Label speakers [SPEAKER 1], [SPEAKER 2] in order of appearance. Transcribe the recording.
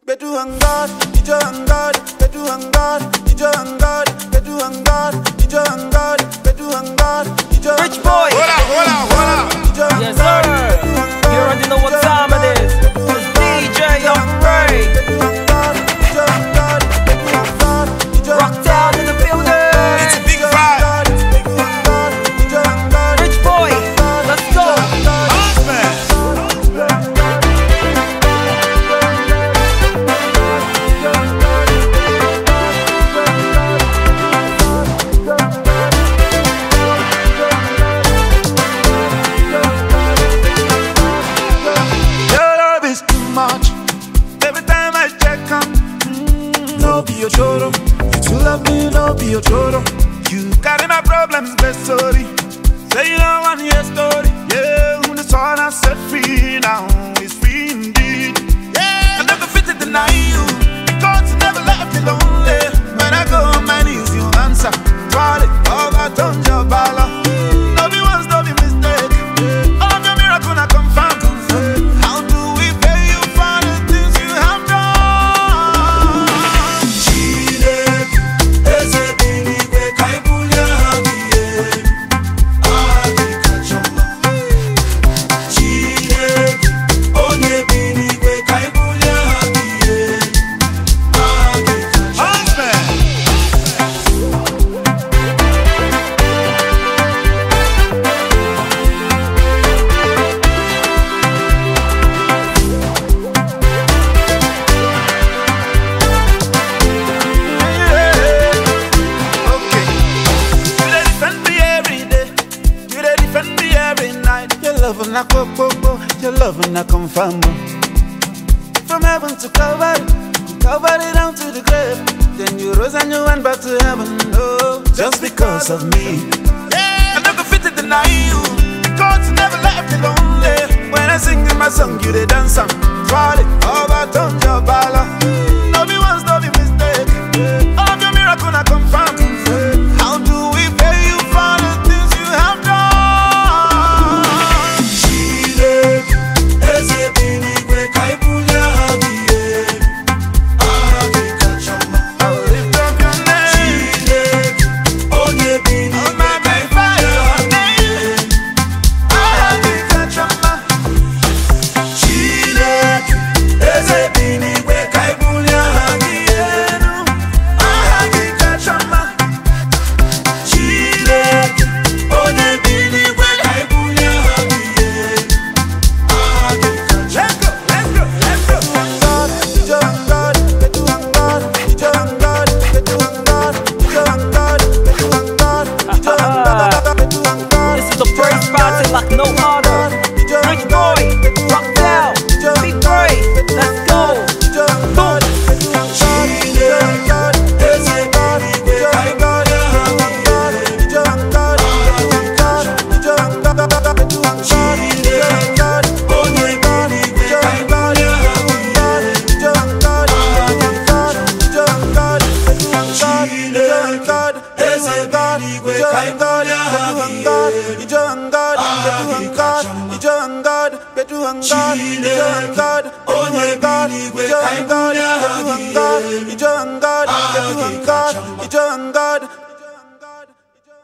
[SPEAKER 1] Bedu hangar, ijo hangar, bedu hangar, ijo hangar, bedu hangar, ijo hangar, bedu hangar, ijo hangar.
[SPEAKER 2] Rich boy.
[SPEAKER 3] Hola.
[SPEAKER 2] Yes sir. You already know what time it is. It's DJ Young Ray. Rocktown in the building.
[SPEAKER 3] It's a big vibe.
[SPEAKER 2] Rich boy. Let's go.
[SPEAKER 1] You too love me, no be your choro. You carry my problems, best story. Say you don't want your story. Yeah, when the sun has set free now, it's free indeed. Yeah, I never fit to deny you. God's never left me lonely. When I go on my knees, you answer. Twirly, all that on your bala. No be once, no be mistake. All of your miracle I confirm. How do we pay you for the things you have done? Your loving I confirm. From heaven to Calvary down to the grave. Then you rose and you went back to heaven. Oh, just because of me. Yeah, I never fit to deny you. God's never left me lonely. When I sing in my song, you they dance and fall it. All that on your bala. No be once, no be mistake. All of your miracle I confirm. How do we pay you for the things you have done?
[SPEAKER 2] Like no other. Rich boy, rock down, be great. Let's go. Boom.
[SPEAKER 1] God.